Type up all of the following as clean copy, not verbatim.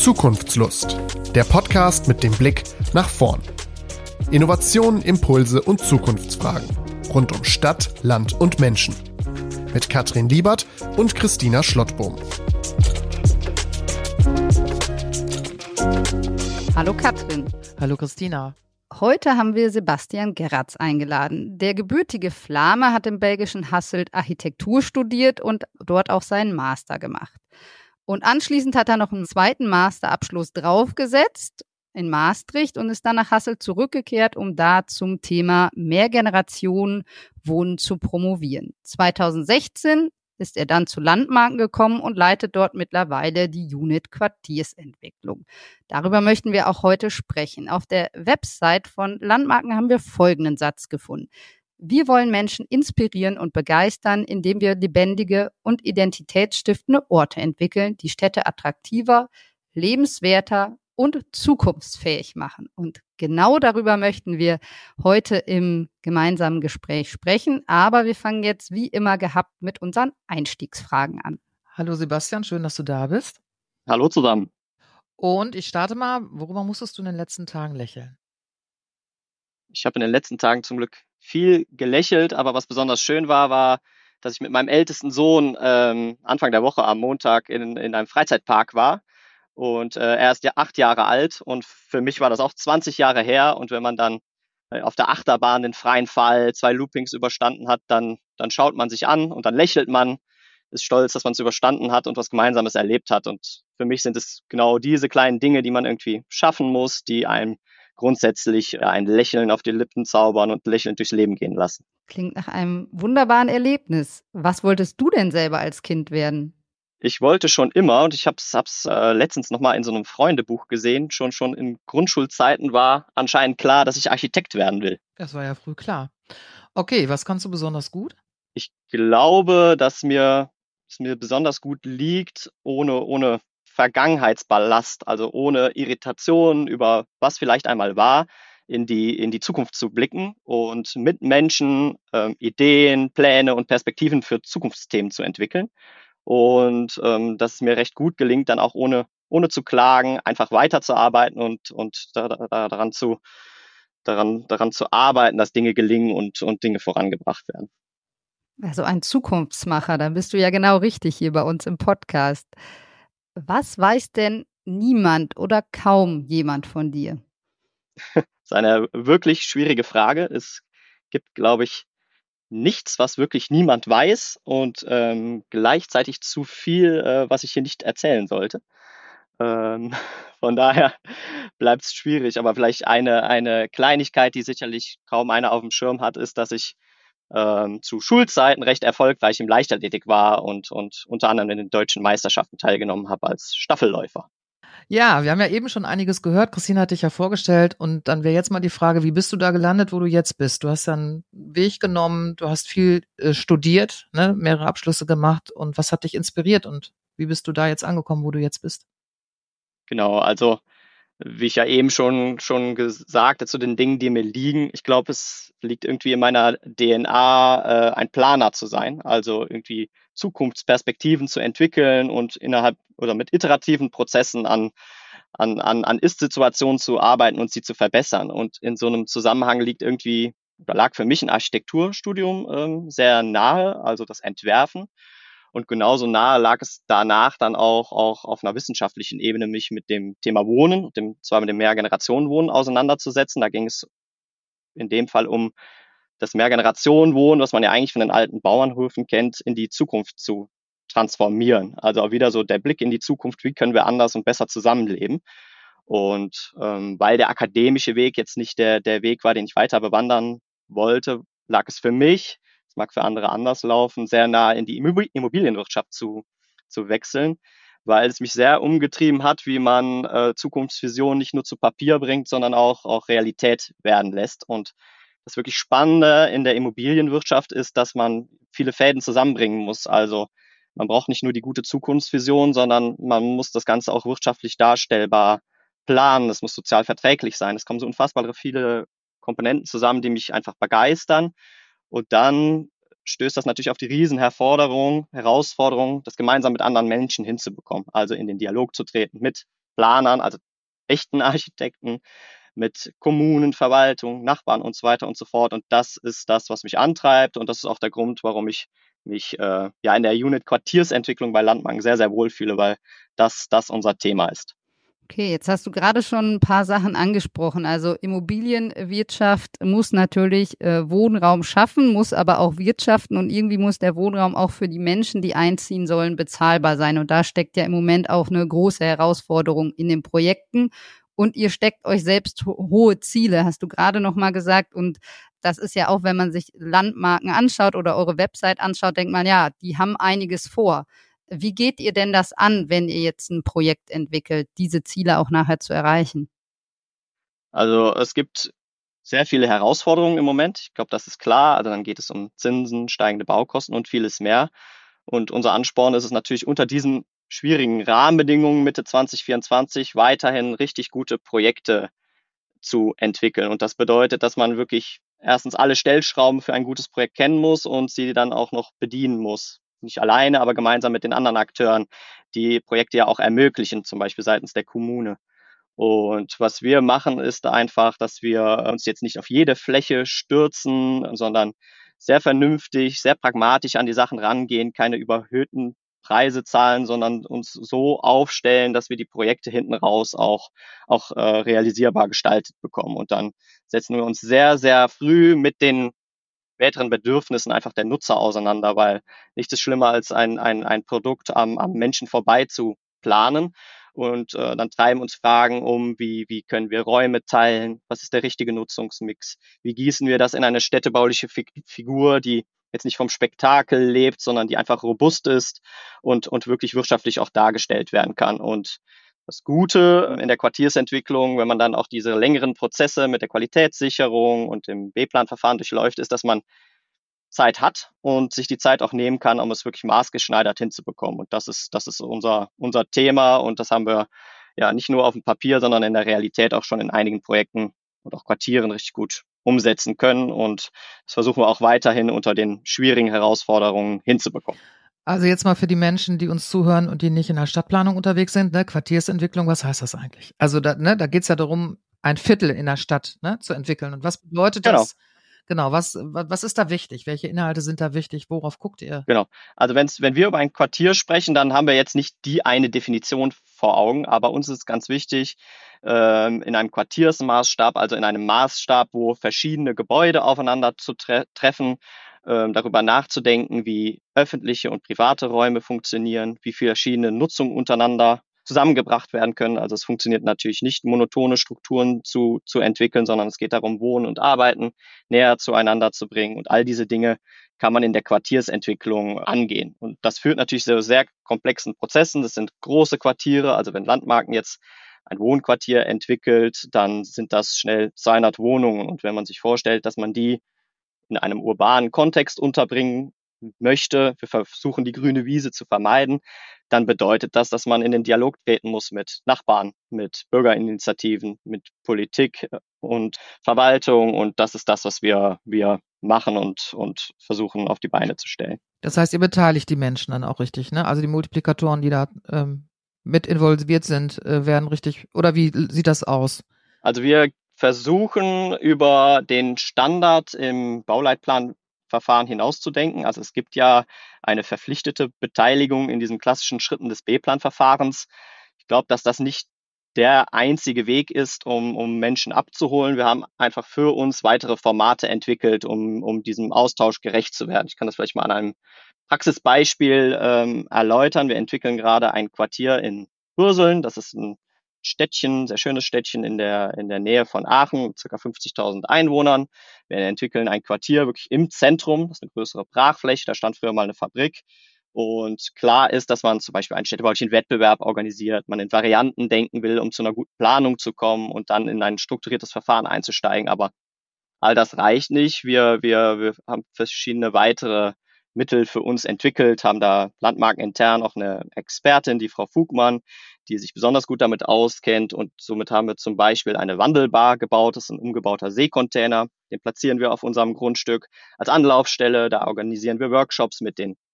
Zukunftslust, der Podcast mit dem Blick nach vorn. Innovationen, Impulse und Zukunftsfragen rund um Stadt, Land und Menschen. Mit Katrin Liebert und Christina Schlottbohm. Hallo Katrin. Hallo Christina. Heute haben wir Sebastian Geratz eingeladen. Der gebürtige Flame hat im belgischen Hasselt Architektur studiert und dort auch seinen Master gemacht. Und anschließend hat er noch einen zweiten Masterabschluss draufgesetzt in Maastricht und ist dann nach Hasselt zurückgekehrt, um da zum Thema Mehrgenerationen-Wohnen zu promovieren. 2016 ist er dann zu Landmarken gekommen und leitet dort mittlerweile die Unit Quartiersentwicklung. Darüber möchten wir auch heute sprechen. Auf der Website von Landmarken haben wir folgenden Satz gefunden. Wir wollen Menschen inspirieren und begeistern, indem wir lebendige und identitätsstiftende Orte entwickeln, die Städte attraktiver, lebenswerter und zukunftsfähig machen. Und genau darüber möchten wir heute im gemeinsamen Gespräch sprechen. Aber wir fangen jetzt wie immer gehabt mit unseren Einstiegsfragen an. Hallo Sebastian, schön, dass du da bist. Hallo zusammen. Und ich starte mal, worüber musstest du in den letzten Tagen lächeln? Ich habe in den letzten Tagen zum Glück viel gelächelt, aber was besonders schön war, dass ich mit meinem ältesten Sohn Anfang der Woche am Montag in einem Freizeitpark war. Und er ist ja 8 Jahre alt und für mich war das auch 20 Jahre her. Und wenn man dann auf der Achterbahn den freien Fall, 2 Loopings überstanden hat, dann schaut man sich an und dann lächelt man, ist stolz, dass man es überstanden hat und was Gemeinsames erlebt hat. Und für mich sind es genau diese kleinen Dinge, die man irgendwie schaffen muss, die einem grundsätzlich ein Lächeln auf die Lippen zaubern und lächelnd durchs Leben gehen lassen. Klingt nach einem wunderbaren Erlebnis. Was wolltest du denn selber als Kind werden? Ich wollte schon immer, und ich hab's letztens nochmal in so einem Freundebuch gesehen, schon in Grundschulzeiten war anscheinend klar, dass ich Architekt werden will. Das war ja früh klar. Okay, was kannst du besonders gut? Ich glaube, dass mir besonders gut liegt, ohne Vergangenheitsballast, also ohne Irritation über was vielleicht einmal war, in die Zukunft zu blicken und mit Menschen Ideen, Pläne und Perspektiven für Zukunftsthemen zu entwickeln. Und dass es mir recht gut gelingt, dann auch ohne zu klagen, einfach weiterzuarbeiten und daran zu arbeiten, dass Dinge gelingen und Dinge vorangebracht werden. Also ein Zukunftsmacher, dann bist du ja genau richtig hier bei uns im Podcast. Was weiß denn niemand oder kaum jemand von dir? Das ist eine wirklich schwierige Frage. Es gibt, glaube ich, nichts, was wirklich niemand weiß und gleichzeitig zu viel, was ich hier nicht erzählen sollte. Von daher bleibt es schwierig. Aber vielleicht eine Kleinigkeit, die sicherlich kaum einer auf dem Schirm hat, ist, dass ich zu Schulzeiten recht erfolgreich im Leichtathletik war und unter anderem in den deutschen Meisterschaften teilgenommen habe als Staffelläufer. Ja, wir haben ja eben schon einiges gehört. Christina hat dich ja vorgestellt und dann wäre jetzt mal die Frage, wie bist du da gelandet, wo du jetzt bist? Du hast ja einen Weg genommen, du hast viel studiert, ne, mehrere Abschlüsse gemacht und was hat dich inspiriert und wie bist du da jetzt angekommen, wo du jetzt bist? Genau, also wie ich ja eben schon gesagt habe, zu den Dingen, die mir liegen. Ich glaube, es liegt irgendwie in meiner DNA, ein Planer zu sein, also irgendwie Zukunftsperspektiven zu entwickeln und innerhalb oder mit iterativen Prozessen an Ist-Situationen zu arbeiten und sie zu verbessern. Und in so einem Zusammenhang lag für mich ein Architekturstudium sehr nahe, also das Entwerfen. Und genauso nahe lag es danach dann auch auf einer wissenschaftlichen Ebene, mich mit dem Thema Wohnen, zwar mit dem Mehrgenerationenwohnen auseinanderzusetzen. Da ging es in dem Fall um das Mehrgenerationenwohnen, was man ja eigentlich von den alten Bauernhöfen kennt, in die Zukunft zu transformieren. Also auch wieder so der Blick in die Zukunft, wie können wir anders und besser zusammenleben. Und weil der akademische Weg jetzt nicht der Weg war, den ich weiter bewandern wollte, lag es für mich, mag für andere anders laufen, sehr nah in die Immobilienwirtschaft zu wechseln, weil es mich sehr umgetrieben hat, wie man Zukunftsvisionen nicht nur zu Papier bringt, sondern auch Realität werden lässt. Und das wirklich Spannende in der Immobilienwirtschaft ist, dass man viele Fäden zusammenbringen muss. Also man braucht nicht nur die gute Zukunftsvision, sondern man muss das Ganze auch wirtschaftlich darstellbar planen. Es muss sozial verträglich sein. Es kommen so unfassbar viele Komponenten zusammen, die mich einfach begeistern. Und dann stößt das natürlich auf die Herausforderung, das gemeinsam mit anderen Menschen hinzubekommen. Also in den Dialog zu treten mit Planern, also echten Architekten, mit Kommunen, Verwaltung, Nachbarn und so weiter und so fort. Und das ist das, was mich antreibt. Und das ist auch der Grund, warum ich mich in der Unit Quartiersentwicklung bei Landmarken sehr, sehr wohlfühle, weil das unser Thema ist. Okay, jetzt hast du gerade schon ein paar Sachen angesprochen. Also Immobilienwirtschaft muss natürlich Wohnraum schaffen, muss aber auch wirtschaften und irgendwie muss der Wohnraum auch für die Menschen, die einziehen sollen, bezahlbar sein. Und da steckt ja im Moment auch eine große Herausforderung in den Projekten. Und ihr steckt euch selbst hohe Ziele, hast du gerade noch mal gesagt. Und das ist ja auch, wenn man sich Landmarken anschaut oder eure Website anschaut, denkt man, ja, die haben einiges vor. Wie geht ihr denn das an, wenn ihr jetzt ein Projekt entwickelt, diese Ziele auch nachher zu erreichen? Also es gibt sehr viele Herausforderungen im Moment. Ich glaube, das ist klar. Also dann geht es um Zinsen, steigende Baukosten und vieles mehr. Und unser Ansporn ist es natürlich, unter diesen schwierigen Rahmenbedingungen Mitte 2024 weiterhin richtig gute Projekte zu entwickeln. Und das bedeutet, dass man wirklich erstens alle Stellschrauben für ein gutes Projekt kennen muss und sie dann auch noch bedienen muss. Nicht alleine, aber gemeinsam mit den anderen Akteuren, die Projekte ja auch ermöglichen, zum Beispiel seitens der Kommune. Und was wir machen, ist einfach, dass wir uns jetzt nicht auf jede Fläche stürzen, sondern sehr vernünftig, sehr pragmatisch an die Sachen rangehen, keine überhöhten Preise zahlen, sondern uns so aufstellen, dass wir die Projekte hinten raus auch realisierbar gestaltet bekommen. Und dann setzen wir uns sehr, sehr früh mit den späteren Bedürfnissen einfach der Nutzer auseinander, weil nichts ist schlimmer als ein Produkt am Menschen vorbei zu planen. Und dann treiben uns Fragen um, wie können wir Räume teilen, was ist der richtige Nutzungsmix, wie gießen wir das in eine städtebauliche Figur, die jetzt nicht vom Spektakel lebt, sondern die einfach robust ist und wirklich wirtschaftlich auch dargestellt werden kann. Und das Gute in der Quartiersentwicklung, wenn man dann auch diese längeren Prozesse mit der Qualitätssicherung und dem B-Plan-Verfahren durchläuft, ist, dass man Zeit hat und sich die Zeit auch nehmen kann, um es wirklich maßgeschneidert hinzubekommen. Und das ist unser Thema und das haben wir ja nicht nur auf dem Papier, sondern in der Realität auch schon in einigen Projekten und auch Quartieren richtig gut umsetzen können. Und das versuchen wir auch weiterhin unter den schwierigen Herausforderungen hinzubekommen. Also jetzt mal für die Menschen, die uns zuhören und die nicht in der Stadtplanung unterwegs sind, ne, Quartiersentwicklung, was heißt das eigentlich? Also da geht's ja darum, ein Viertel in der Stadt zu entwickeln. Und was bedeutet das? Genau, was ist da wichtig? Welche Inhalte sind da wichtig? Worauf guckt ihr? Genau. Also wenn wir über ein Quartier sprechen, dann haben wir jetzt nicht die eine Definition vor Augen, aber uns ist ganz wichtig, in einem Quartiersmaßstab, also in einem Maßstab, wo verschiedene Gebäude aufeinander zu treffen, darüber nachzudenken, wie öffentliche und private Räume funktionieren, wie verschiedene Nutzungen untereinander zusammengebracht werden können. Also es funktioniert natürlich nicht, monotone Strukturen zu entwickeln, sondern es geht darum, Wohnen und Arbeiten näher zueinander zu bringen. Und all diese Dinge kann man in der Quartiersentwicklung angehen. Und das führt natürlich zu sehr komplexen Prozessen. Das sind große Quartiere. Also wenn Landmarken jetzt ein Wohnquartier entwickelt, dann sind das schnell 200 Wohnungen. Und wenn man sich vorstellt, dass man die in einem urbanen Kontext unterbringen möchte, wir versuchen die grüne Wiese zu vermeiden, dann bedeutet das, dass man in den Dialog treten muss mit Nachbarn, mit Bürgerinitiativen, mit Politik und Verwaltung. Und das ist das, was wir machen und versuchen auf die Beine zu stellen. Das heißt, ihr beteiligt die Menschen dann auch richtig, ne? Also die Multiplikatoren, die da mit involviert sind, werden richtig, oder wie sieht das aus? Also wir versuchen über den Standard im Bauleitplanverfahren hinauszudenken. Also es gibt ja eine verpflichtete Beteiligung in diesen klassischen Schritten des B-Plan-Verfahrens. Ich glaube, dass das nicht der einzige Weg ist, um Menschen abzuholen. Wir haben einfach für uns weitere Formate entwickelt, um diesem Austausch gerecht zu werden. Ich kann das vielleicht mal an einem Praxisbeispiel erläutern. Wir entwickeln gerade ein Quartier in Würseln. Das ist ein Städtchen, sehr schönes Städtchen in der Nähe von Aachen, ca. 50.000 Einwohnern. Wir entwickeln ein Quartier wirklich im Zentrum, das ist eine größere Brachfläche, da stand früher mal eine Fabrik. Und klar ist, dass man zum Beispiel einen städtebaulichen Wettbewerb organisiert, man in Varianten denken will, um zu einer guten Planung zu kommen und dann in ein strukturiertes Verfahren einzusteigen. Aber all das reicht nicht. Wir haben verschiedene weitere Mittel für uns entwickelt, haben da Landmarken intern auch eine Expertin, die Frau Fugmann, die sich besonders gut damit auskennt. Und somit haben wir zum Beispiel eine Wandelbar gebaut. Das ist ein umgebauter Seekontainer. Den platzieren wir auf unserem Grundstück als Anlaufstelle. Da organisieren wir Workshops mit den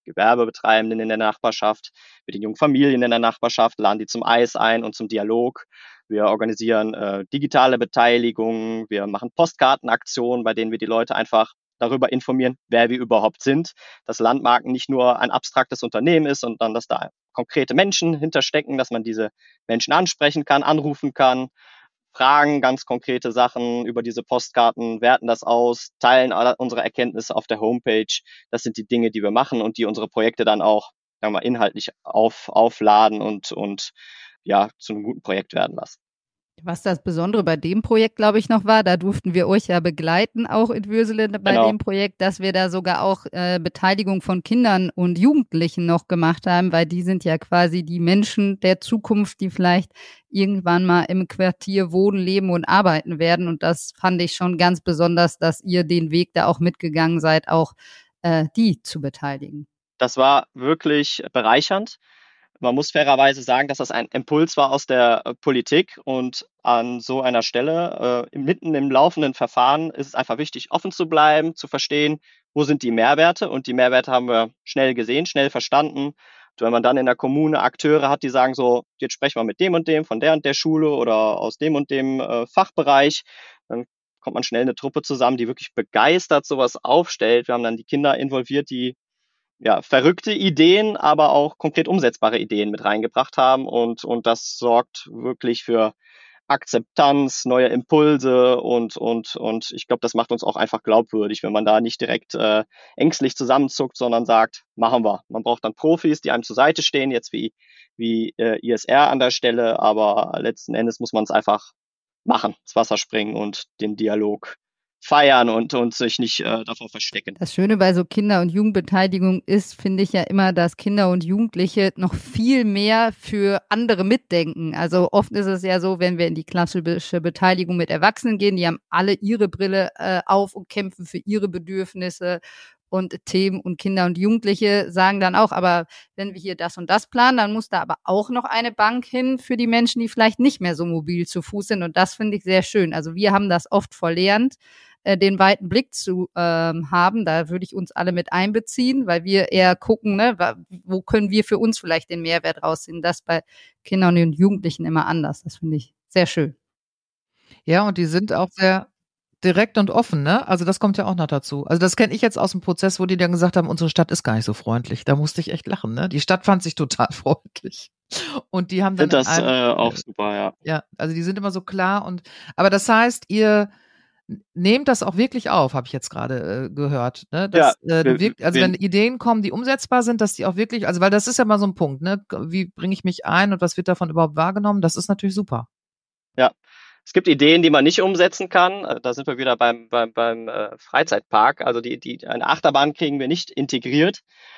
Gewerbebetreibenden in der Nachbarschaft, mit den jungen Familien in der Nachbarschaft, laden die zum Eis ein und zum Dialog. Wir organisieren digitale Beteiligung, wir machen Postkartenaktionen, bei denen wir die Leute einfach darüber informieren, wer wir überhaupt sind, dass Landmarken nicht nur ein abstraktes Unternehmen ist, sondern dass da konkrete Menschen hinterstecken, dass man diese Menschen ansprechen kann, anrufen kann, fragen ganz konkrete Sachen über diese Postkarten, werten das aus, teilen unsere Erkenntnisse auf der Homepage. Das sind die Dinge, die wir machen und die unsere Projekte dann auch, sagen wir mal, inhaltlich aufladen und ja, zu einem guten Projekt werden lassen. Was das Besondere bei dem Projekt, glaube ich, noch war, da durften wir euch ja begleiten, auch in Würselen bei dem Projekt, dass wir da sogar auch Beteiligung von Kindern und Jugendlichen noch gemacht haben, weil die sind ja quasi die Menschen der Zukunft, die vielleicht irgendwann mal im Quartier wohnen, leben und arbeiten werden. Und das fand ich schon ganz besonders, dass ihr den Weg da auch mitgegangen seid, auch die zu beteiligen. Das war wirklich bereichernd. Man muss fairerweise sagen, dass das ein Impuls war aus der Politik und an so einer Stelle, mitten im laufenden Verfahren, ist es einfach wichtig, offen zu bleiben, zu verstehen, wo sind die Mehrwerte, und die Mehrwerte haben wir schnell gesehen, schnell verstanden. Und wenn man dann in der Kommune Akteure hat, die sagen so, jetzt sprechen wir mit dem und dem von der und der Schule oder aus dem und dem Fachbereich, dann kommt man schnell eine Truppe zusammen, die wirklich begeistert sowas aufstellt. Wir haben dann die Kinder involviert, die ja, verrückte Ideen, aber auch konkret umsetzbare Ideen mit reingebracht haben. Und das sorgt wirklich für Akzeptanz, neue Impulse und ich glaube, das macht uns auch einfach glaubwürdig, wenn man da nicht direkt ängstlich zusammenzuckt, sondern sagt, machen wir. Man braucht dann Profis, die einem zur Seite stehen, jetzt wie ISR an der Stelle, aber letzten Endes muss man es einfach machen, ins Wasser springen und den Dialog feiern und sich nicht davor verstecken. Das Schöne bei so Kinder- und Jugendbeteiligung ist, finde ich ja immer, dass Kinder und Jugendliche noch viel mehr für andere mitdenken. Also oft ist es ja so, wenn wir in die klassische Beteiligung mit Erwachsenen gehen, die haben alle ihre Brille auf und kämpfen für ihre Bedürfnisse und Themen, und Kinder und Jugendliche sagen dann auch, aber wenn wir hier das und das planen, dann muss da aber auch noch eine Bank hin für die Menschen, die vielleicht nicht mehr so mobil zu Fuß sind, und das finde ich sehr schön. Also wir haben das oft verlernt, den weiten Blick zu haben. Da würde ich uns alle mit einbeziehen, weil wir eher gucken, ne, wo können wir für uns vielleicht den Mehrwert rausziehen. Das bei Kindern und Jugendlichen immer anders. Das finde ich sehr schön. Ja, und die sind auch sehr direkt und offen, ne? Also das kommt ja auch noch dazu. Also das kenne ich jetzt aus dem Prozess, wo die dann gesagt haben, unsere Stadt ist gar nicht so freundlich. Da musste ich echt lachen, ne? Die Stadt fand sich total freundlich. Und die haben dann Ich finde das auch super, ja. Ja, also die sind immer so klar, aber das heißt, ihr nehmt das auch wirklich auf, habe ich jetzt gerade gehört, ne? Dass, wenn Ideen kommen, die umsetzbar sind, dass die auch wirklich, also weil das ist ja mal so ein Punkt, ne? Wie bringe ich mich ein und was wird davon überhaupt wahrgenommen? Das ist natürlich super. Ja. Es gibt Ideen, die man nicht umsetzen kann. Da sind wir wieder beim Freizeitpark. Also eine Achterbahn kriegen wir nicht integriert.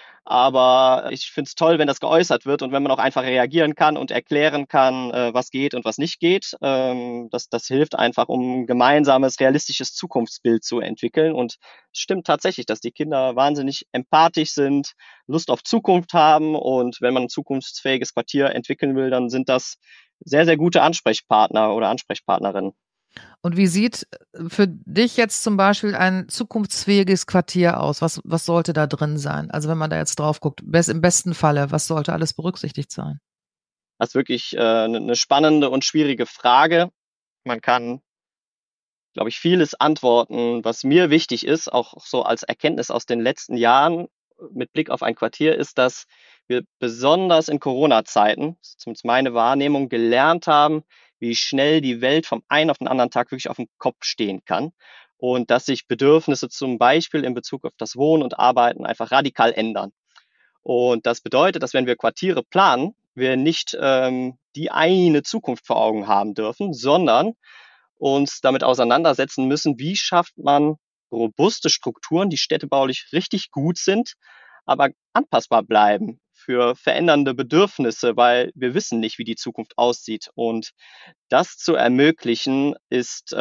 Aber ich finde es toll, wenn das geäußert wird und wenn man auch einfach reagieren kann und erklären kann, was geht und was nicht geht. Das hilft einfach, um ein gemeinsames, realistisches Zukunftsbild zu entwickeln. Und es stimmt tatsächlich, dass die Kinder wahnsinnig empathisch sind, Lust auf Zukunft haben. Und wenn man ein zukunftsfähiges Quartier entwickeln will, dann sind das sehr, sehr gute Ansprechpartner oder Ansprechpartnerinnen. Und wie sieht für dich jetzt zum Beispiel ein zukunftsfähiges Quartier aus? Was sollte da drin sein? Also wenn man da jetzt drauf guckt, im besten Falle, was sollte alles berücksichtigt sein? Das ist wirklich eine spannende und schwierige Frage. Man kann, glaube ich, vieles antworten. Was mir wichtig ist, auch so als Erkenntnis aus den letzten Jahren mit Blick auf ein Quartier, ist, dass wir besonders in Corona-Zeiten, zumindest meine Wahrnehmung, gelernt haben, wie schnell die Welt vom einen auf den anderen Tag wirklich auf dem Kopf stehen kann und dass sich Bedürfnisse zum Beispiel in Bezug auf das Wohnen und Arbeiten einfach radikal ändern. Und das bedeutet, dass wenn wir Quartiere planen, wir nicht die eine Zukunft vor Augen haben dürfen, sondern uns damit auseinandersetzen müssen, wie schafft man robuste Strukturen, die städtebaulich richtig gut sind, aber anpassbar bleiben für verändernde Bedürfnisse, weil wir wissen nicht, wie die Zukunft aussieht. Und das zu ermöglichen, ist,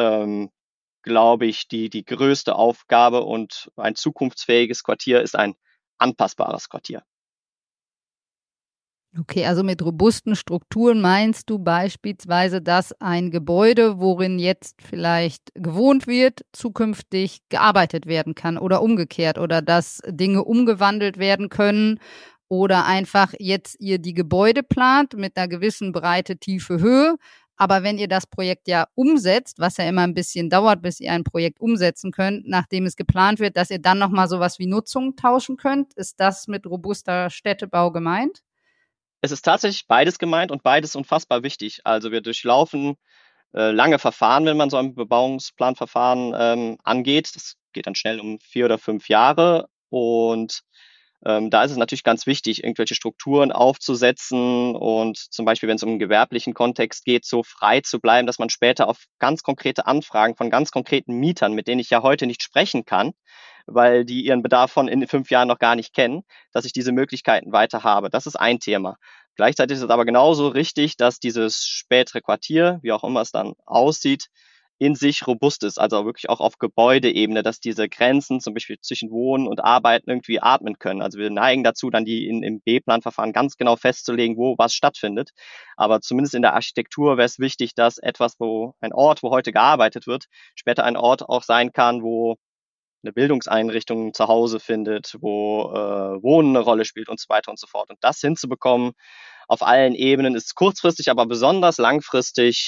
glaube ich, die größte Aufgabe. Und ein zukunftsfähiges Quartier ist ein anpassbares Quartier. Okay, also mit robusten Strukturen meinst du beispielsweise, dass ein Gebäude, worin jetzt vielleicht gewohnt wird, zukünftig gearbeitet werden kann oder umgekehrt oder dass Dinge umgewandelt werden können oder einfach jetzt ihr die Gebäude plant mit einer gewissen Breite, Tiefe, Höhe. Aber wenn ihr das Projekt ja umsetzt, was ja immer ein bisschen dauert, bis ihr ein Projekt umsetzen könnt, nachdem es geplant wird, dass ihr dann nochmal sowas wie Nutzung tauschen könnt, ist das mit robuster Städtebau gemeint? Es ist tatsächlich beides gemeint und beides unfassbar wichtig. Also wir durchlaufen lange Verfahren, wenn man so ein Bebauungsplanverfahren angeht. Das geht dann schnell um 4 oder 5 Jahre. Und da ist es natürlich ganz wichtig, irgendwelche Strukturen aufzusetzen und zum Beispiel, wenn es um einen gewerblichen Kontext geht, so frei zu bleiben, dass man später auf ganz konkrete Anfragen von ganz konkreten Mietern, mit denen ich ja heute nicht sprechen kann, weil die ihren Bedarf von in 5 Jahren noch gar nicht kennen, dass ich diese Möglichkeiten weiter habe. Das ist ein Thema. Gleichzeitig ist es aber genauso richtig, dass dieses spätere Quartier, wie auch immer es dann aussieht, in sich robust ist, also wirklich auch auf Gebäudeebene, dass diese Grenzen zum Beispiel zwischen Wohnen und Arbeiten irgendwie atmen können. Also wir neigen dazu, dann die im B-Plan-Verfahren ganz genau festzulegen, wo was stattfindet. Aber zumindest in der Architektur wäre es wichtig, dass ein Ort, wo heute gearbeitet wird, später ein Ort auch sein kann, wo eine Bildungseinrichtung zu Hause findet, wo Wohnen eine Rolle spielt und so weiter und so fort. Und das hinzubekommen auf allen Ebenen ist kurzfristig, aber besonders langfristig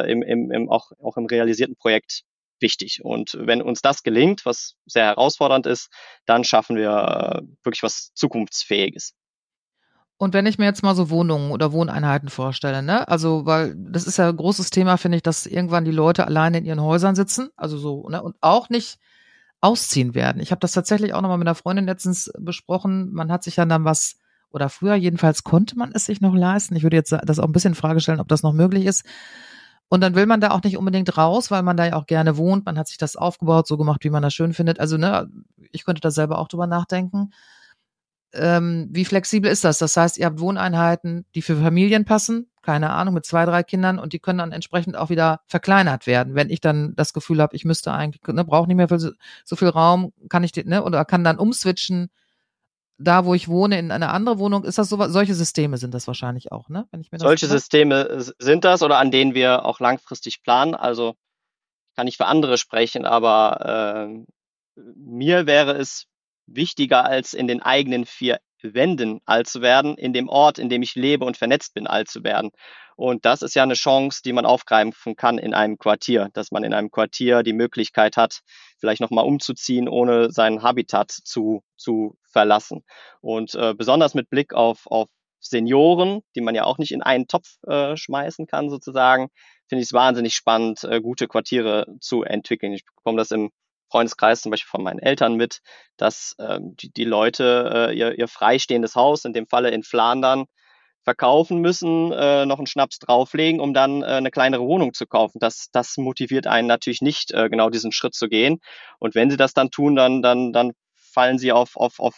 auch im realisierten Projekt wichtig. Und wenn uns das gelingt, was sehr herausfordernd ist, dann schaffen wir wirklich was Zukunftsfähiges. Und wenn ich mir jetzt mal so Wohnungen oder Wohneinheiten vorstelle, ne? Also, weil das ist ja ein großes Thema, finde ich, dass irgendwann die Leute alleine in ihren Häusern sitzen, also so, ne? Und auch nicht ausziehen werden. Ich habe das tatsächlich auch nochmal mit einer Freundin letztens besprochen. Man hat sich ja dann was, oder früher jedenfalls konnte man es sich noch leisten. Ich würde jetzt das auch ein bisschen in Frage stellen, ob das noch möglich ist. Und dann will man da auch nicht unbedingt raus, weil man da ja auch gerne wohnt. Man hat sich das aufgebaut, so gemacht, wie man das schön findet. Also, ne, ich könnte da selber auch drüber nachdenken. Wie flexibel ist das? Das heißt, ihr habt Wohneinheiten, die für Familien passen, keine Ahnung, mit 2, 3 Kindern und die können dann entsprechend auch wieder verkleinert werden. Wenn ich dann das Gefühl habe, ich müsste eigentlich, ne, brauche nicht mehr so viel Raum, kann ich, ne, oder kann dann umswitchen, da wo ich wohne, in eine andere Wohnung. Ist das so, solche Systeme sind das wahrscheinlich auch, ne? Wenn ich mir das Solche Systeme sind das oder an denen wir auch langfristig planen. Also kann ich für andere sprechen, aber mir wäre es wichtiger, als in den eigenen 4 Wänden alt zu werden, in dem Ort, in dem ich lebe und vernetzt bin, alt zu werden. Und das ist ja eine Chance, die man aufgreifen kann in einem Quartier, dass man in einem Quartier die Möglichkeit hat, vielleicht nochmal umzuziehen, ohne sein Habitat zu verlassen. Und besonders mit Blick auf Senioren, die man ja auch nicht in einen Topf schmeißen kann sozusagen, finde ich es wahnsinnig spannend, gute Quartiere zu entwickeln. Ich bekomme das im Freundeskreis zum Beispiel von meinen Eltern mit, dass die Leute ihr freistehendes Haus, in dem Falle in Flandern, verkaufen müssen, noch einen Schnaps drauflegen, um dann eine kleinere Wohnung zu kaufen. Das motiviert einen natürlich nicht, genau diesen Schritt zu gehen. Und wenn sie das dann tun, dann fallen sie auf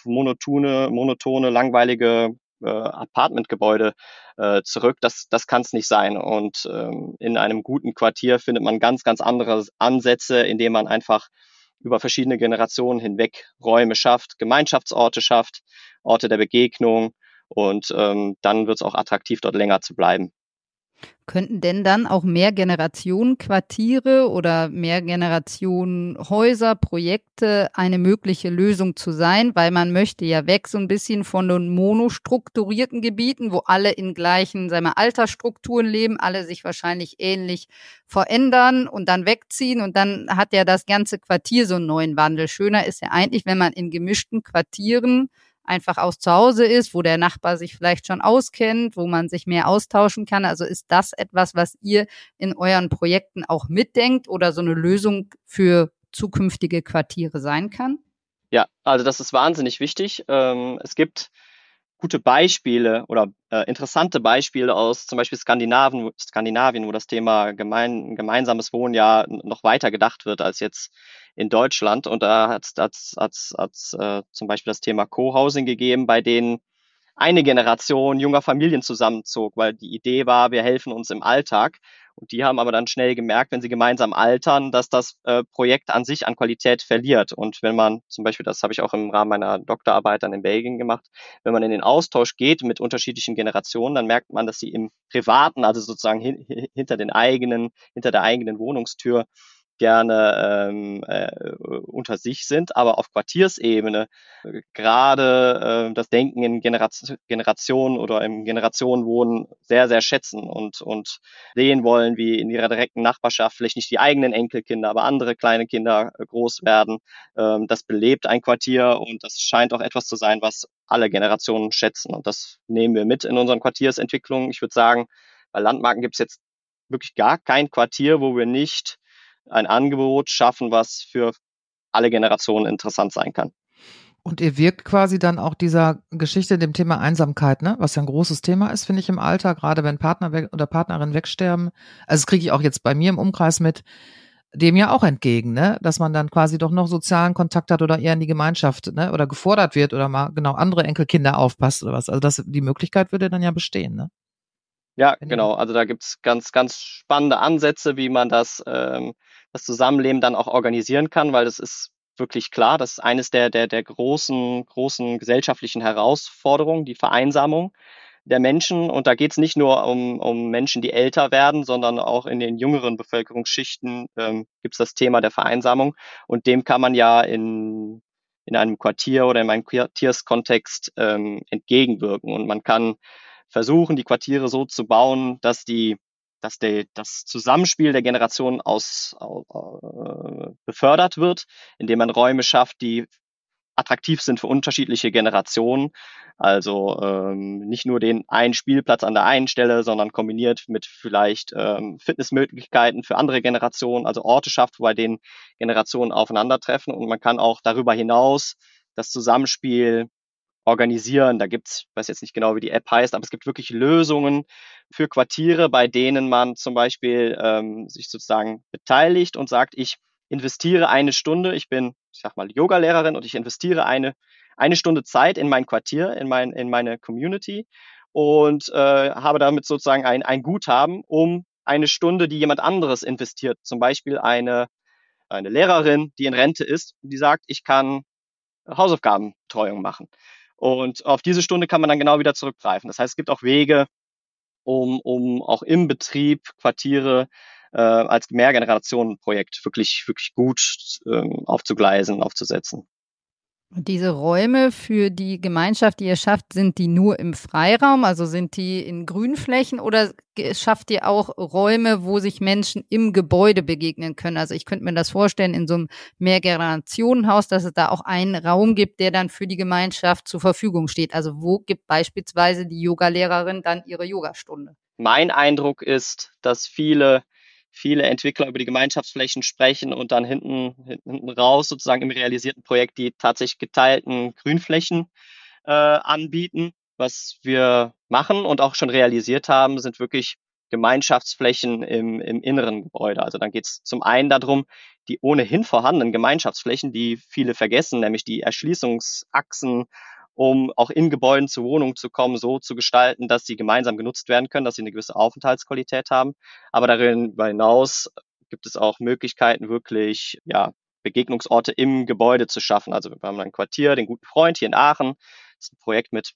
monotone, langweilige Apartmentgebäude zurück. Das kann es nicht sein. Und in einem guten Quartier findet man ganz, ganz andere Ansätze, indem man einfach über verschiedene Generationen hinweg Räume schafft, Gemeinschaftsorte schafft, Orte der Begegnung und dann wird es auch attraktiv, dort länger zu bleiben. Könnten denn dann auch Mehrgenerationen-Quartiere oder Mehrgenerationen-Häuser, Projekte eine mögliche Lösung zu sein? Weil man möchte ja weg so ein bisschen von den monostrukturierten Gebieten, wo alle in gleichen, sagen wir, Altersstrukturen leben, alle sich wahrscheinlich ähnlich verändern und dann wegziehen und dann hat ja das ganze Quartier so einen neuen Wandel. Schöner ist ja eigentlich, wenn man in gemischten Quartieren einfach aus zu Hause ist, wo der Nachbar sich vielleicht schon auskennt, wo man sich mehr austauschen kann. Also ist das etwas, was ihr in euren Projekten auch mitdenkt oder so eine Lösung für zukünftige Quartiere sein kann? Ja, also das ist wahnsinnig wichtig. Es gibt gute Beispiele oder interessante Beispiele aus zum Beispiel Skandinavien, wo das Thema gemeinsames Wohnen ja noch weiter gedacht wird als jetzt in Deutschland. Und da hat es zum Beispiel das Thema Co-Housing gegeben, bei denen eine Generation junger Familien zusammenzog, weil die Idee war, wir helfen uns im Alltag. Und die haben aber dann schnell gemerkt, wenn sie gemeinsam altern, dass das Projekt an sich an Qualität verliert. Und wenn man zum Beispiel, das habe ich auch im Rahmen meiner Doktorarbeit dann in Belgien gemacht, wenn man in den Austausch geht mit unterschiedlichen Generationen, dann merkt man, dass sie im Privaten, also sozusagen hinter der eigenen Wohnungstür gerne unter sich sind, aber auf Quartiersebene gerade das Denken in Generationen oder im Generationenwohnen sehr, sehr schätzen und sehen wollen, wie in ihrer direkten Nachbarschaft vielleicht nicht die eigenen Enkelkinder, aber andere kleine Kinder groß werden. Das belebt ein Quartier und das scheint auch etwas zu sein, was alle Generationen schätzen. Und das nehmen wir mit in unseren Quartiersentwicklungen. Ich würde sagen, bei Landmarken gibt es jetzt wirklich gar kein Quartier, wo wir nicht ein Angebot schaffen, was für alle Generationen interessant sein kann. Und ihr wirkt quasi dann auch dieser Geschichte, dem Thema Einsamkeit, ne? Was ja ein großes Thema ist, finde ich, im Alter, gerade wenn Partner oder Partnerin wegsterben. Also das kriege ich auch jetzt bei mir im Umkreis mit, dem ja auch entgegen, ne? Dass man dann quasi doch noch sozialen Kontakt hat oder eher in die Gemeinschaft, ne? Oder gefordert wird oder mal genau andere Enkelkinder aufpasst oder was. Also die Möglichkeit würde dann ja bestehen, ne? Ja, genau. Also da gibt's ganz, ganz spannende Ansätze, wie man das Zusammenleben dann auch organisieren kann, weil das ist wirklich klar, das ist eines der großen gesellschaftlichen Herausforderungen, die Vereinsamung der Menschen. Und da geht's nicht nur um Menschen, die älter werden, sondern auch in den jüngeren Bevölkerungsschichten gibt's das Thema der Vereinsamung. Und dem kann man ja in einem Quartier oder in einem Quartierskontext entgegenwirken. Und man kann versuchen, die Quartiere so zu bauen, dass das Zusammenspiel der Generationen befördert wird, indem man Räume schafft, die attraktiv sind für unterschiedliche Generationen. Also nicht nur den einen Spielplatz an der einen Stelle, sondern kombiniert mit vielleicht Fitnessmöglichkeiten für andere Generationen, also Orte schafft, bei denen Generationen aufeinandertreffen. Und man kann auch darüber hinaus das Zusammenspiel organisieren. Da gibt's, ich weiß jetzt nicht genau, wie die App heißt, aber es gibt wirklich Lösungen für Quartiere, bei denen man zum Beispiel sich sozusagen beteiligt und sagt, ich investiere eine Stunde, ich sag mal, Yoga-Lehrerin und ich investiere eine Stunde Zeit in mein Quartier, in meine Community und habe damit sozusagen ein Guthaben, um eine Stunde, die jemand anderes investiert, zum Beispiel eine Lehrerin, die in Rente ist, die sagt, ich kann Hausaufgabenbetreuung machen. Und auf diese Stunde kann man dann genau wieder zurückgreifen. Das heißt, es gibt auch Wege, um auch im Betrieb Quartiere als Mehrgenerationenprojekt wirklich gut aufzugleisen, aufzusetzen. Und diese Räume für die Gemeinschaft, die ihr schafft, sind die nur im Freiraum? Also sind die in Grünflächen oder schafft ihr auch Räume, wo sich Menschen im Gebäude begegnen können? Also ich könnte mir das vorstellen in so einem Mehrgenerationenhaus, dass es da auch einen Raum gibt, der dann für die Gemeinschaft zur Verfügung steht. Also wo gibt beispielsweise die Yogalehrerin dann ihre Yogastunde? Mein Eindruck ist, dass viele Entwickler über die Gemeinschaftsflächen sprechen und dann hinten raus sozusagen im realisierten Projekt die tatsächlich geteilten Grünflächen anbieten. Was wir machen und auch schon realisiert haben, sind wirklich Gemeinschaftsflächen im inneren Gebäude. Also dann geht es zum einen darum, die ohnehin vorhandenen Gemeinschaftsflächen, die viele vergessen, nämlich die Erschließungsachsen, um auch in Gebäuden zu Wohnungen zu kommen, so zu gestalten, dass sie gemeinsam genutzt werden können, dass sie eine gewisse Aufenthaltsqualität haben. Aber darüber hinaus gibt es auch Möglichkeiten, wirklich Begegnungsorte im Gebäude zu schaffen. Also wir haben ein Quartier, den Guten Freund hier in Aachen. Das ist ein Projekt mit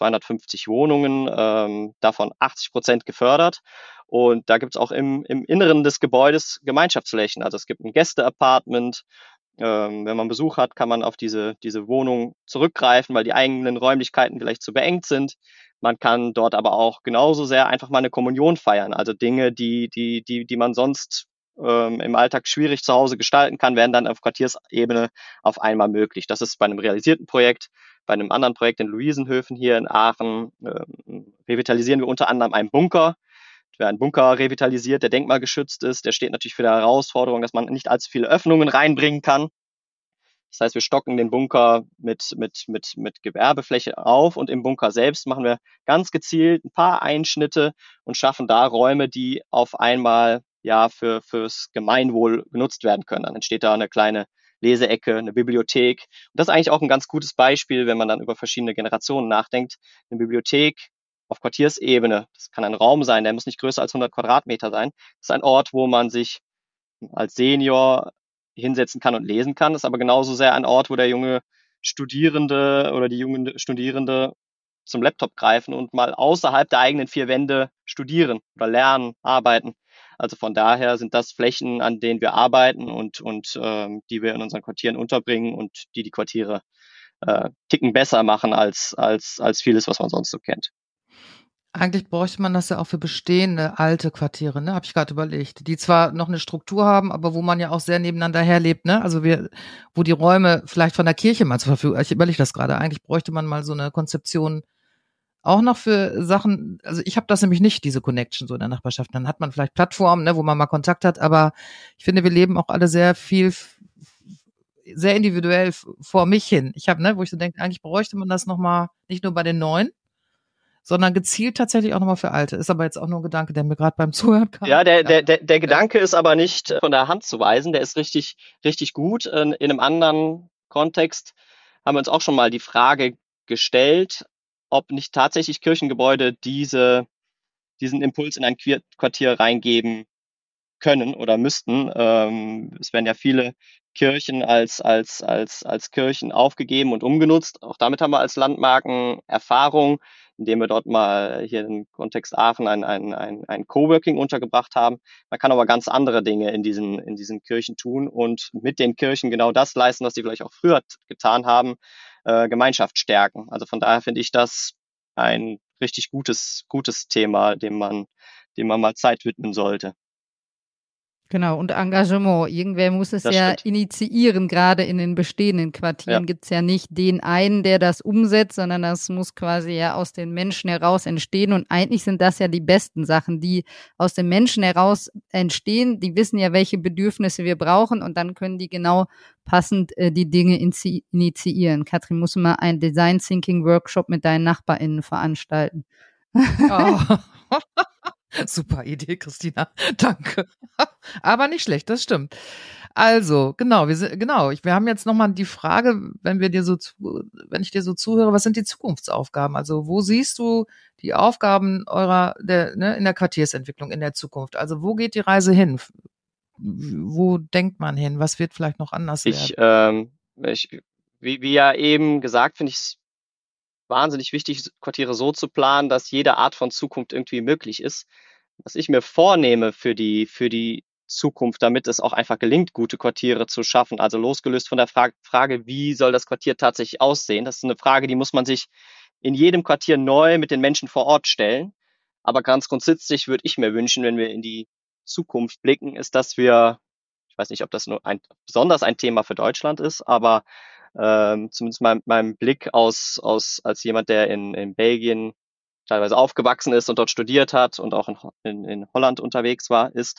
250 Wohnungen, davon 80% gefördert. Und da gibt es auch im Inneren des Gebäudes Gemeinschaftsflächen. Also es gibt ein Gäste-Apartment. Wenn man Besuch hat, kann man auf diese Wohnung zurückgreifen, weil die eigenen Räumlichkeiten vielleicht zu beengt sind. Man kann dort aber auch genauso sehr einfach mal eine Kommunion feiern. Also Dinge, die man sonst im Alltag schwierig zu Hause gestalten kann, werden dann auf Quartiersebene auf einmal möglich. Das ist bei einem realisierten Projekt. Bei einem anderen Projekt in Luisenhöfen hier in Aachen revitalisieren wir unter anderem einen Bunker. Wer einen Bunker revitalisiert, der denkmalgeschützt ist, der steht natürlich für die Herausforderung, dass man nicht allzu viele Öffnungen reinbringen kann. Das heißt, wir stocken den Bunker mit Gewerbefläche auf und im Bunker selbst machen wir ganz gezielt ein paar Einschnitte und schaffen da Räume, die auf einmal fürs Gemeinwohl genutzt werden können. Dann entsteht da eine kleine Leseecke, eine Bibliothek. Und das ist eigentlich auch ein ganz gutes Beispiel, wenn man dann über verschiedene Generationen nachdenkt. Eine Bibliothek auf Quartiersebene. Das kann ein Raum sein, der muss nicht größer als 100 Quadratmeter sein. Das ist ein Ort, wo man sich als Senior hinsetzen kann und lesen kann. Das ist aber genauso sehr ein Ort, wo der junge Studierende oder die jungen Studierende zum Laptop greifen und mal außerhalb der eigenen vier Wände studieren oder lernen, arbeiten. Also von daher sind das Flächen, an denen wir arbeiten und die wir in unseren Quartieren unterbringen und die Quartiere Ticken besser machen als vieles, was man sonst so kennt. Eigentlich bräuchte man das ja auch für bestehende alte Quartiere, ne? Habe ich gerade überlegt. Die zwar noch eine Struktur haben, aber wo man ja auch sehr nebeneinander herlebt, ne? Also wo die Räume vielleicht von der Kirche mal zur Verfügung. Ich überlege das gerade. Eigentlich bräuchte man mal so eine Konzeption auch noch für Sachen. Also ich habe das nämlich nicht, diese Connection so in der Nachbarschaft. Dann hat man vielleicht Plattformen, ne, wo man mal Kontakt hat, aber ich finde, wir leben auch alle sehr individuell vor mich hin. Ich habe, ne, wo ich so denke, eigentlich bräuchte man das nochmal, nicht nur bei den Neuen, sondern gezielt tatsächlich auch nochmal für Alte. Ist aber jetzt auch nur ein Gedanke, der mir gerade beim Zuhören kam. Ja, der Gedanke ist aber nicht von der Hand zu weisen. Der ist richtig, richtig gut. In einem anderen Kontext haben wir uns auch schon mal die Frage gestellt, ob nicht tatsächlich Kirchengebäude diesen Impuls in ein Quartier reingeben können oder müssten. Es werden ja viele Kirchen als Kirchen aufgegeben und umgenutzt. Auch damit haben wir als Landmarken Erfahrung, indem wir dort mal hier im Kontext Aachen ein Coworking untergebracht haben. Man kann aber ganz andere Dinge in diesen Kirchen tun und mit den Kirchen genau das leisten, was sie vielleicht auch früher getan haben, Gemeinschaft stärken. Also von daher finde ich das ein richtig gutes Thema, dem man mal Zeit widmen sollte. Genau, und Engagement. Irgendwer muss es Das ja stimmt. initiieren. Gerade in den bestehenden Quartieren gibt's ja nicht den einen, der das umsetzt, sondern das muss quasi ja aus den Menschen heraus entstehen. Und eigentlich sind das ja die besten Sachen, die aus den Menschen heraus entstehen. Die wissen ja, welche Bedürfnisse wir brauchen und dann können die genau passend die Dinge initiieren. Katrin, musst du mal einen Design Thinking Workshop mit deinen NachbarInnen veranstalten. Oh. Super Idee, Christina. Danke. Aber nicht schlecht, das stimmt. Also, genau, wir haben jetzt nochmal die Frage, wenn ich dir so zuhöre, was sind die Zukunftsaufgaben? Also, wo siehst du die Aufgaben in der Quartiersentwicklung in der Zukunft? Also, wo geht die Reise hin? Wo denkt man hin? Was wird vielleicht noch anders werden? Wie ja eben gesagt, finde ich es wahnsinnig wichtig, Quartiere so zu planen, dass jede Art von Zukunft irgendwie möglich ist. Was ich mir vornehme für die Zukunft, damit es auch einfach gelingt, gute Quartiere zu schaffen, also losgelöst von der Frage, wie soll das Quartier tatsächlich aussehen? Das ist eine Frage, die muss man sich in jedem Quartier neu mit den Menschen vor Ort stellen. Aber ganz grundsätzlich würde ich mir wünschen, wenn wir in die Zukunft blicken, ist, dass wir, ich weiß nicht, ob das nur besonders ein Thema für Deutschland ist, aber zumindest meinem Blick als jemand, der in Belgien teilweise aufgewachsen ist und dort studiert hat und auch in Holland unterwegs war, ist,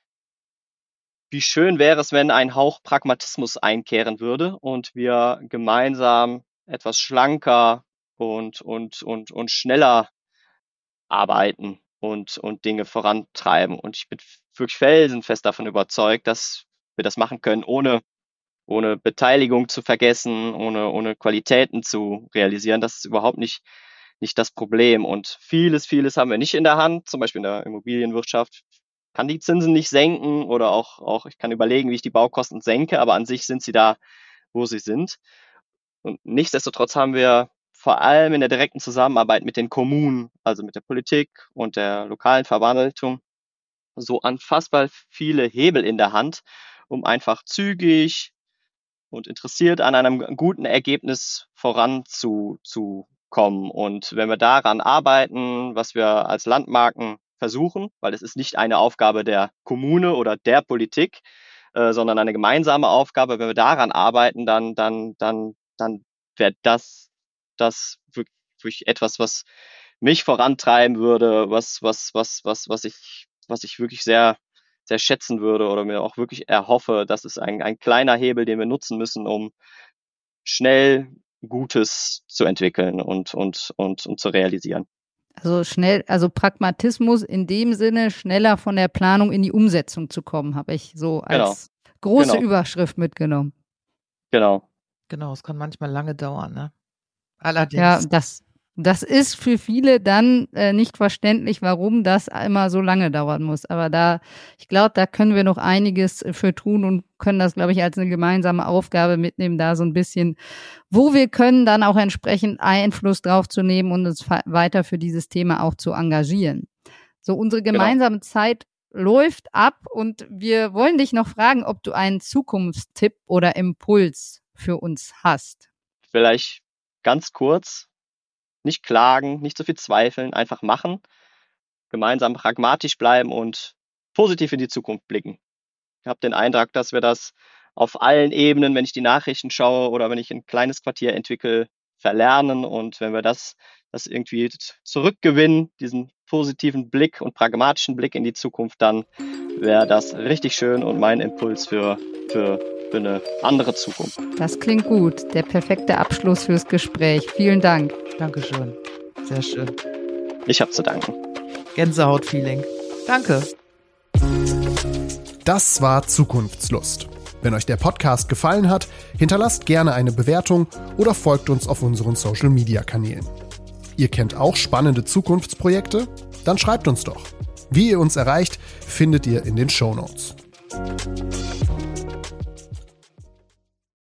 wie schön wäre es, wenn ein Hauch Pragmatismus einkehren würde und wir gemeinsam etwas schlanker und schneller arbeiten und Dinge vorantreiben. Und ich bin wirklich felsenfest davon überzeugt, dass wir das machen können, ohne Beteiligung zu vergessen, ohne Qualitäten zu realisieren. Das ist überhaupt nicht das Problem. Und vieles haben wir nicht in der Hand, zum Beispiel in der Immobilienwirtschaft. Ich kann die Zinsen nicht senken oder auch ich kann überlegen, wie ich die Baukosten senke, aber an sich sind sie da, wo sie sind. Und nichtsdestotrotz haben wir vor allem in der direkten Zusammenarbeit mit den Kommunen, also mit der Politik und der lokalen Verwaltung, so unfassbar viele Hebel in der Hand, um einfach zügig und interessiert an einem guten Ergebnis voranzukommen. Und wenn wir daran arbeiten, was wir als Landmarken versuchen, weil es ist nicht eine Aufgabe der Kommune oder der Politik, sondern eine gemeinsame Aufgabe, wenn wir daran arbeiten, dann wäre das wirklich etwas, was mich vorantreiben würde, was ich wirklich sehr sehr schätzen würde oder mir auch wirklich erhoffe, dass es ein kleiner Hebel, den wir nutzen müssen, um schnell Gutes zu entwickeln und zu realisieren. Also Pragmatismus in dem Sinne, schneller von der Planung in die Umsetzung zu kommen, habe ich so als große Überschrift mitgenommen. Genau. Genau, es kann manchmal lange dauern, ne? Allerdings. Ja, Das ist für viele dann nicht verständlich, warum das immer so lange dauern muss. Aber ich glaube, da können wir noch einiges für tun und können das, glaube ich, als eine gemeinsame Aufgabe mitnehmen, da so ein bisschen, wo wir können, dann auch entsprechend Einfluss drauf zu nehmen und uns weiter für dieses Thema auch zu engagieren. So, unsere gemeinsame Zeit läuft ab und wir wollen dich noch fragen, ob du einen Zukunftstipp oder Impuls für uns hast. Vielleicht ganz kurz. Nicht klagen, nicht so viel zweifeln, einfach machen, gemeinsam pragmatisch bleiben und positiv in die Zukunft blicken. Ich habe den Eindruck, dass wir das auf allen Ebenen, wenn ich die Nachrichten schaue oder wenn ich ein kleines Quartier entwickle, verlernen. Und wenn wir das irgendwie zurückgewinnen, diesen positiven Blick und pragmatischen Blick in die Zukunft, dann wäre das richtig schön und mein Impuls für eine andere Zukunft. Das klingt gut. Der perfekte Abschluss fürs Gespräch. Vielen Dank. Dankeschön. Sehr schön. Ich habe zu danken. Gänsehaut-Feeling. Danke. Das war Zukunftslust. Wenn euch der Podcast gefallen hat, hinterlasst gerne eine Bewertung oder folgt uns auf unseren Social-Media-Kanälen. Ihr kennt auch spannende Zukunftsprojekte? Dann schreibt uns doch. Wie ihr uns erreicht, findet ihr in den Shownotes.